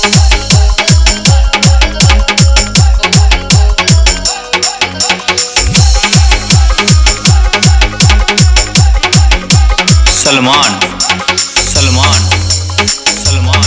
सलमान सलमान सलमान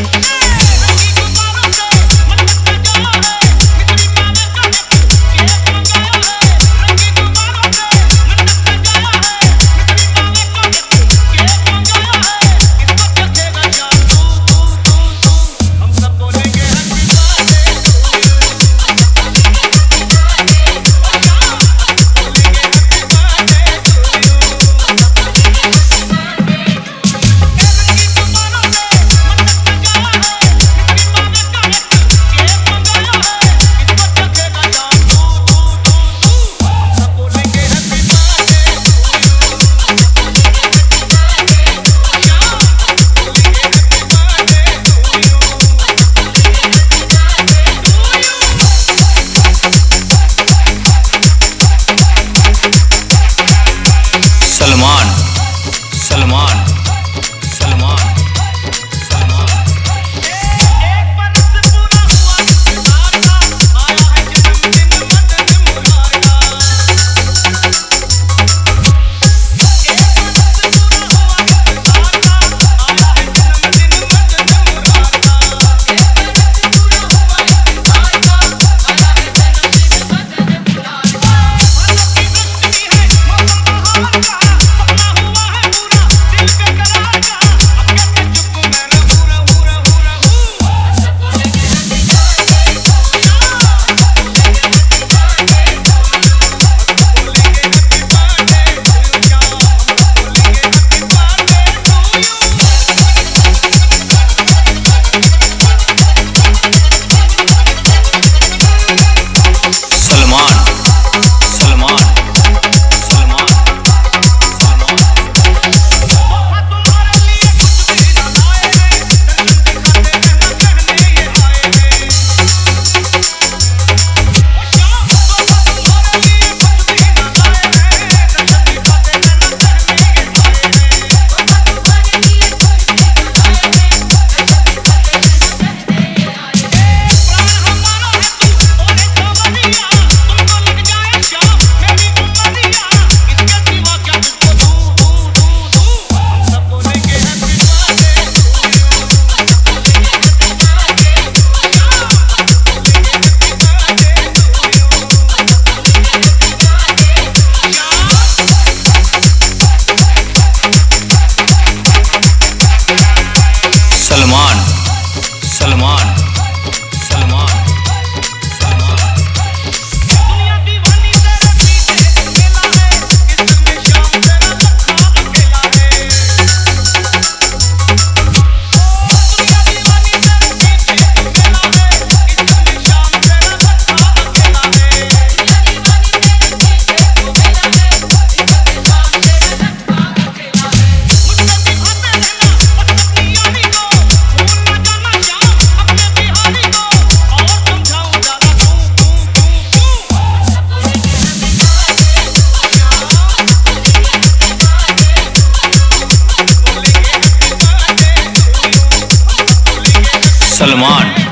सलमान सलमान सलमान सलमान एक बरस पूरा हुआ कितना आया है जन्मदिन मदन मुरादा। एक बरस पूरा हुआ कितना आया है जन्मदिन मदन मुरादा। एक बरस पूरा हुआ कितना आया है जन्मदिन मदन मुरादा। फलों की वृष्टि है मौसम बहार का, सपना हुआ है पूरा दिल बेकरार का। अब कैसे चुप मैं रहूं सलमान सलमान सलमान सलमान तोहफा तुम्हारे लिए कुछ भी न लाए हैं, दर्शन दिखाते रहना कहने ये आए हैं। ओ शाम तोहफा तुम्हारे लिए कुछ भी न लाए हैं, दर्शन दिखाते रहना कहने ये आए हैं। तोहफा तुम्हारे लिए कुछ भी न लाए हैं, दर्शन दिखाते रहना कहने ये आए हैं। प्राण हमारा है तू ओरे सवरिया, तुमको लग जाए शाम मेरी उमरिया, इसके सिवा क्या तुझको दूं हम सब बोलेंगे happy birthday to you. Salman Salman Salman Salman दुनिया दीवानी तेरे पीछे अकेला है, इस दिल में शाम तेरा रखा अकेला है। दुनिया दीवानी तेरे पीछे अकेला है, इस दिल में शाम तेरा रखा अकेला है। दुनिया दीवानी तेरे पीछे अकेला है, इस दिल में शाम तेरा रखा अकेला है। मुझसे निभाते रहना बस अपनी यारी को, भूल न जाना शाम अपने बिहारी को, और समझाऊं ज़्यादा तू सब बोलेंगे हैप्पी बर्थडे टू शाम, बोलेंगे हैप्पी बर्थडे टू यू, बोलेंगे हैप्पी बर्थडे टू यू, बोलेंगे सलमान